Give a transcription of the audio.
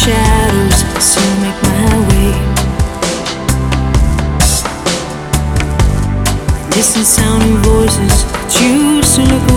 shadows still make my way. Distant sounding voices choose to look